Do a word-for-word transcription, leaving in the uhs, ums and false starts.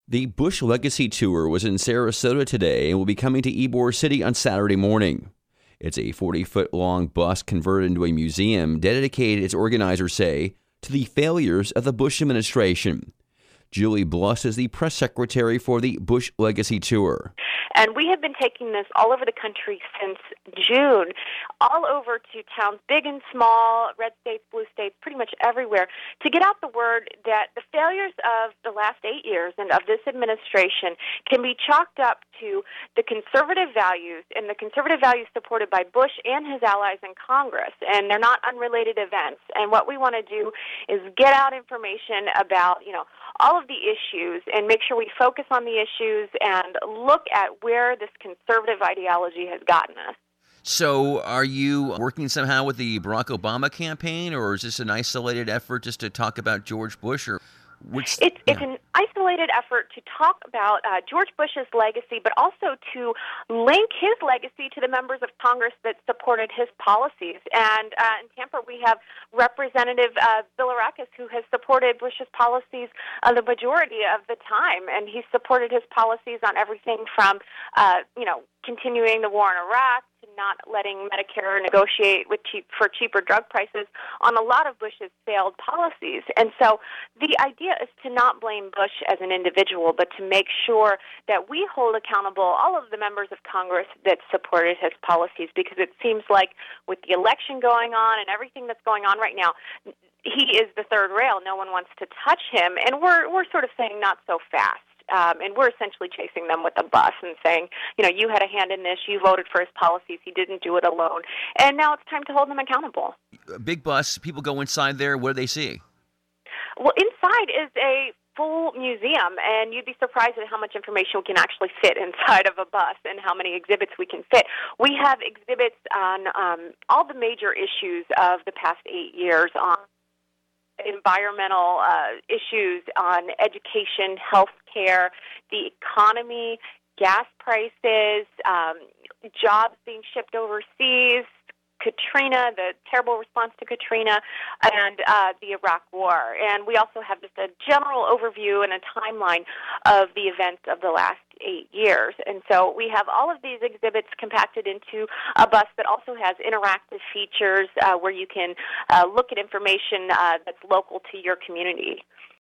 The Bush Legacy Tour was in Sarasota today and will be coming to Ybor City on Saturday morning. It's a forty-foot-long bus converted into a museum dedicated, its organizers say, to the failures of the Bush administration. Julie Bluss is the press secretary for the Bush Legacy Tour. And we have been taking this all over the country since June, all over to towns big and small, red states, blue states, pretty much everywhere, to get out the word that the failures of the last eight years and of this administration can be chalked up to the conservative values and the conservative values supported by Bush and his allies in Congress. And they're not unrelated events. And what we want to do is get out information about, you know, all of the issues and make sure we focus on the issues and look at where this conservative ideology has gotten us. So are you working somehow with the Barack Obama campaign, or is this an isolated effort just to talk about George Bush? Or which, it's, yeah. it's an isolated effort to talk about uh, George Bush's legacy, but also to link his legacy to the members of Congress that supported his policies. And uh, in Tampa, we have Representative uh, Bilirakis, who has supported Bush's policies uh, the majority of the time, and he's supported his policies on everything from, uh, you know, continuing the war in Iraq to not letting Medicare negotiate with cheap, for cheaper drug prices on a lot of Bush's failed policies. And so the idea is to not blame Bush as an individual, but to make sure that we hold accountable all of the members of Congress that supported his policies, because it seems like with the election going on and everything that's going on right now, he is the third rail. No one wants to touch him, and we're we're sort of saying not so fast. Um, and we're essentially chasing them with a bus and saying, you know, you had a hand in this, you voted for his policies, he didn't do it alone. And now it's time to hold them accountable. A big bus, people go inside there, what do they see? Well, inside is a full museum, and you'd be surprised at how much information we can actually fit inside of a bus and how many exhibits we can fit. We have exhibits on um, all the major issues of the past eight years on environmental uh, issues, on education, health care, the economy, gas prices, um, jobs being shipped overseas, Katrina, the terrible response to Katrina, and uh, the Iraq War. And we also have just a general overview and a timeline of the events of the last eight years. And so we have all of these exhibits compacted into a bus that also has interactive features uh, where you can uh, look at information uh, that's local to your community.